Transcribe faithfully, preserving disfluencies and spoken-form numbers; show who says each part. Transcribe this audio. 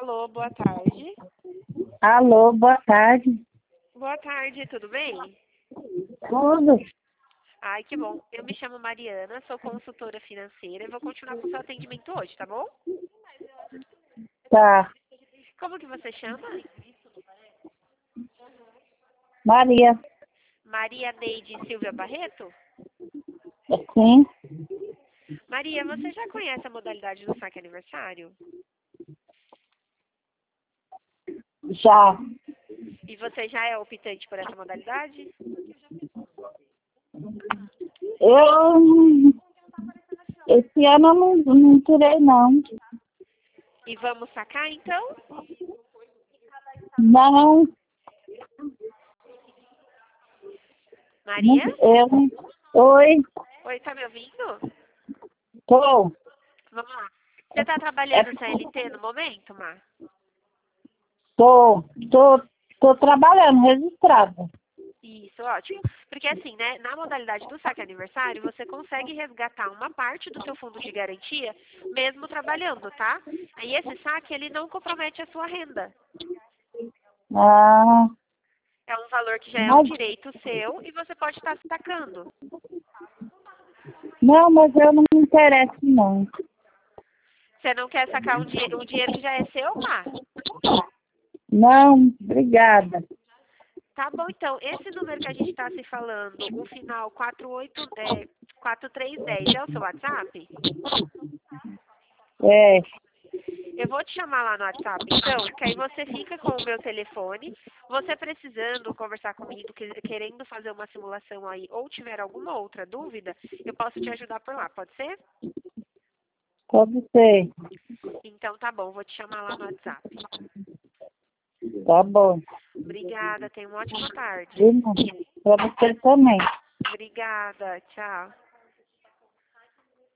Speaker 1: Alô, boa tarde.
Speaker 2: Alô, boa tarde.
Speaker 1: Boa tarde, tudo bem?
Speaker 2: Tudo?
Speaker 1: Ai, que bom. Eu me chamo Mariana, sou consultora financeira e vou continuar com o seu atendimento hoje, tá bom?
Speaker 2: Tá.
Speaker 1: Como que você chama?
Speaker 2: Maria.
Speaker 1: Maria Neide Silvia Barreto?
Speaker 2: Sim,
Speaker 1: Maria, você já conhece a modalidade do saque aniversário?
Speaker 2: já.
Speaker 1: E você já é optante por essa modalidade?
Speaker 2: Eu, esse ano eu não, não tirei, não.
Speaker 1: E vamos sacar, então?
Speaker 2: Não, não
Speaker 1: Maria?
Speaker 2: eu. Oi,
Speaker 1: Oi, tá me ouvindo?
Speaker 2: tô.
Speaker 1: Vamos lá. Você tá
Speaker 2: É,
Speaker 1: trabalhando C L T no momento, Mar?
Speaker 2: tô, tô, tô trabalhando, registrada.
Speaker 1: Isso, ótimo. Porque assim, né, na modalidade do saque aniversário, você consegue resgatar uma parte do seu fundo de garantia, mesmo trabalhando, tá? Aí esse saque, ele não compromete a sua renda.
Speaker 2: Ah,
Speaker 1: É um valor que já é um
Speaker 2: mas,
Speaker 1: direito seu e você pode estar sacando.
Speaker 2: não, mas eu não me interesso, não.
Speaker 1: Você não quer sacar um, di um dinheiro que já é seu, Mar?
Speaker 2: Não, obrigada.
Speaker 1: Tá bom, então, esse número que a gente está se falando, o final quatro oito, é, quatro três um zero, é o seu WhatsApp?
Speaker 2: É,
Speaker 1: Eu vou te chamar lá no WhatsApp, então, que aí você fica com o meu telefone. Você precisando conversar comigo, que- querendo fazer uma simulação aí, ou tiver alguma outra dúvida, eu posso te ajudar por lá, pode ser?
Speaker 2: pode ser.
Speaker 1: Então tá bom, vou te chamar lá no WhatsApp.
Speaker 2: Tá bom.
Speaker 1: Obrigada, tenha uma ótima tarde.
Speaker 2: De nada. Pra você também.
Speaker 1: Obrigada, tchau.